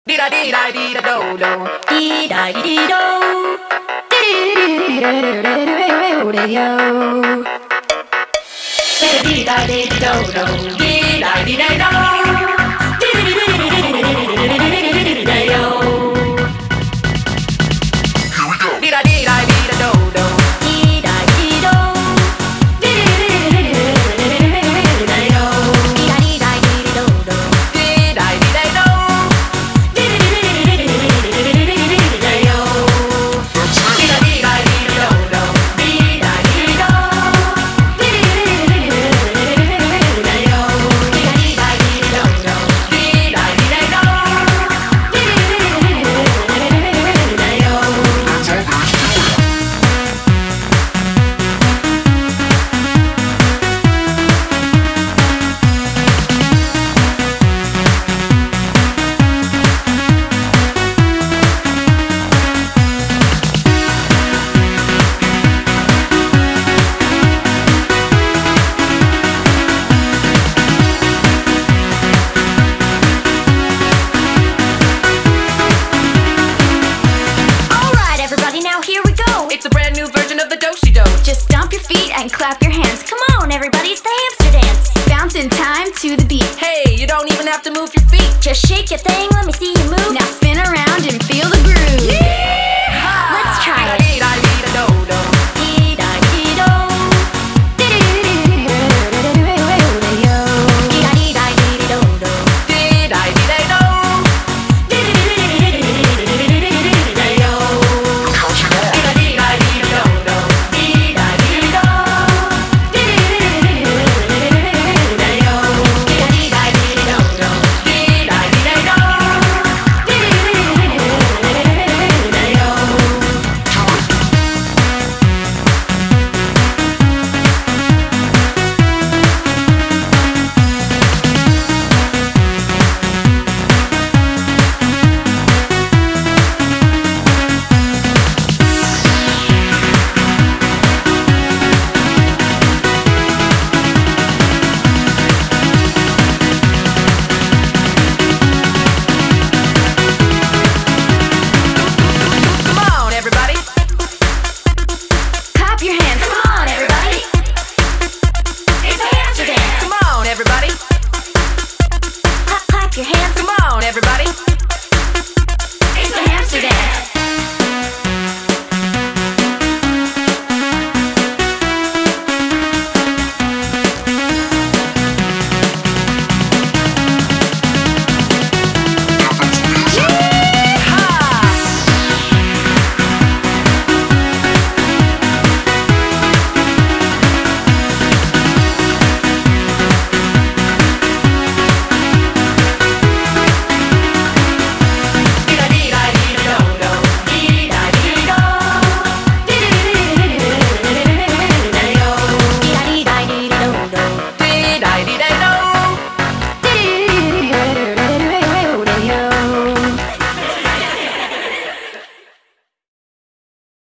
Dee da dee da dee da do do. Dee da dee dee do. Dee dee da dee do do. Dee da dee da do. Dee da dee da dee da do do. Dee da dee do. Dee da dee da dee do do. Dee da dee da do. It's a brand new version of the Do-Shi-Do. Just stomp your feet and clap your hands. Come on, everybody, it's the hamster dance. Bounce in time to the beat. Hey, you don't even have to move your feet. Just shake your thing, let me see you move. Now spin around and feel the groove. Yeah! Let's try it.